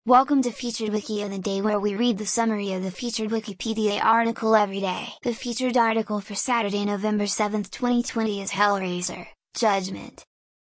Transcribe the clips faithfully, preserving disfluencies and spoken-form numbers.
Welcome to Featured Wiki of the Day, where we read the summary of the featured Wikipedia article every day. The featured article for Saturday, November seventh, twenty twenty is Hellraiser: Judgment.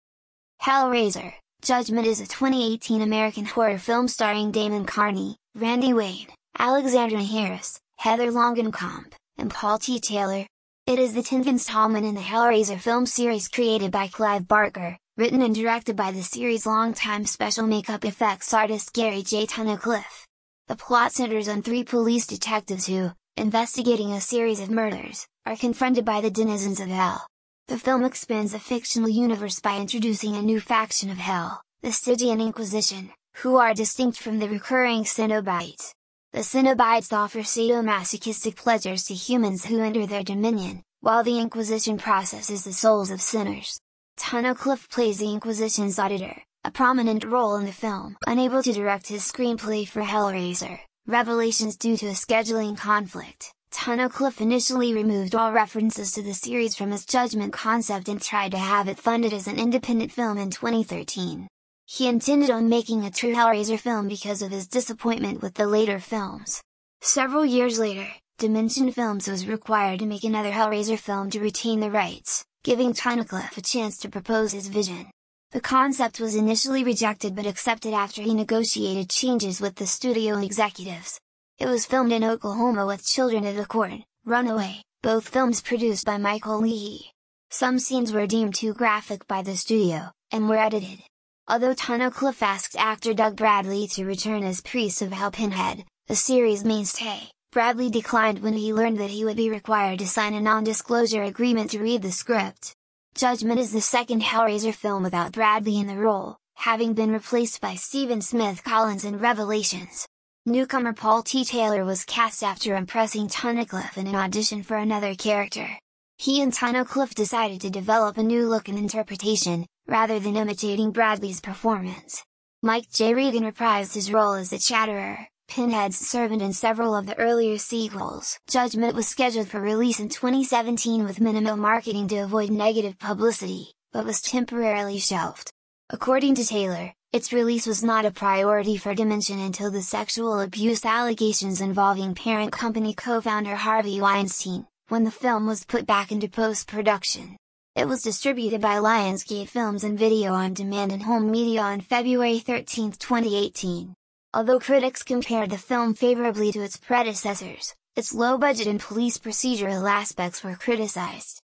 Hellraiser: Judgment is a twenty eighteen American horror film starring Damon Carney, Randy Wade, Alexandra Harris, Heather Langenkamp, and Paul T. Taylor. It is the tenth installment in the Hellraiser film series created by Clive Barker, written and directed by the series' longtime special makeup effects artist Gary J. Tunnicliffe. The plot centers on three police detectives who, investigating a series of murders, are confronted by the denizens of Hell. The film expands the fictional universe by introducing a new faction of Hell, the Stygian Inquisition, who are distinct from the recurring Cenobites. The Cenobites offer sadomasochistic pleasures to humans who enter their dominion, while the Inquisition processes the souls of sinners. Tunnicliffe plays the Inquisition's auditor, a prominent role in the film. Unable to direct his screenplay for Hellraiser: Revelations due to a scheduling conflict, Tunnicliffe initially removed all references to the series from his Judgment concept and tried to have it funded as an independent film in twenty thirteen. He intended on making a true Hellraiser film because of his disappointment with the later films. Several years later, Dimension Films was required to make another Hellraiser film to retain the rights, giving Tunnicliffe a chance to propose his vision. The concept was initially rejected but accepted after he negotiated changes with the studio executives. It was filmed in Oklahoma with Children of the Corn, Runaway, both films produced by Michael Leahy. Some scenes were deemed too graphic by the studio, and were edited. Although Tunnicliffe asked actor Doug Bradley to return as Priest of Hell Pinhead, the series' mainstay, Bradley declined when he learned that he would be required to sign a non-disclosure agreement to read the script. Judgment is the second Hellraiser film without Bradley in the role, having been replaced by Stephen Smith Collins in Revelations. Newcomer Paul T. Taylor was cast after impressing Tunnicliffe in an audition for another character. He and Tunnicliffe decided to develop a new look and interpretation, rather than imitating Bradley's performance. Mike J. Regan reprised his role as the Chatterer, Pinhead's servant in several of the earlier sequels. Judgment was scheduled for release in twenty seventeen with minimal marketing to avoid negative publicity, but was temporarily shelved. According to Taylor, its release was not a priority for Dimension until the sexual abuse allegations involving parent company co-founder Harvey Weinstein, when the film was put back into post-production. It was distributed by Lionsgate Films and Video on Demand and Home Media on February thirteenth, twenty eighteen. Although critics compared the film favorably to its predecessors, its low budget and police procedural aspects were criticized.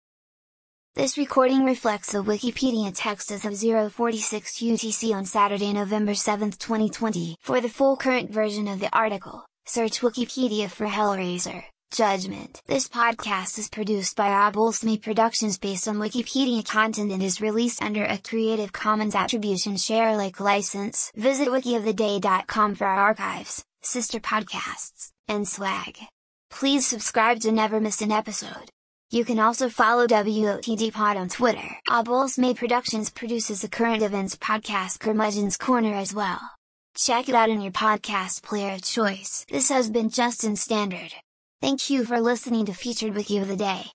This recording reflects the Wikipedia text as of zero forty-six U T C on Saturday, November seventh, twenty twenty. For the full current version of the article, search Wikipedia for Hellraiser: Judgment. This podcast is produced by Obulsme Productions based on Wikipedia content and is released under a Creative Commons Attribution Share Alike license. Visit wiki of the day dot com for our archives, sister podcasts, and swag. Please subscribe to never miss an episode. You can also follow W O T D Pod on Twitter. Obulsme Productions produces the current events podcast Curmudgeon's Corner as well. Check it out in your podcast player of choice. This has been Justin Standard. Thank you for listening to Featured Wiki of the Day.